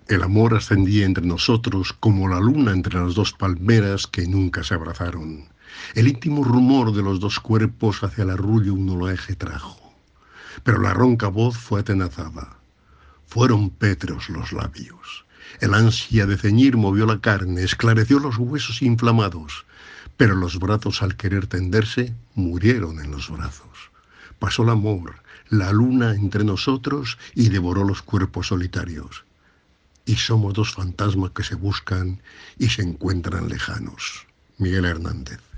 El amor ascendía entre nosotros como la luna entre las dos palmeras que nunca se abrazaron. El íntimo rumor de los dos cuerpos hacia el arrullo un oleaje trajo, pero la ronca voz fue atenazada. Fueron pétreos los labios. El ansia de ceñir movió la carne, esclareció los huesos inflamados, pero los brazos al querer tenderse murieron en los brazos. Pasó el amor, la luna entre nosotros y devoró los cuerpos solitarios. Y somos dos fantasmas que se buscan y se encuentran lejanos. Miguel Hernández.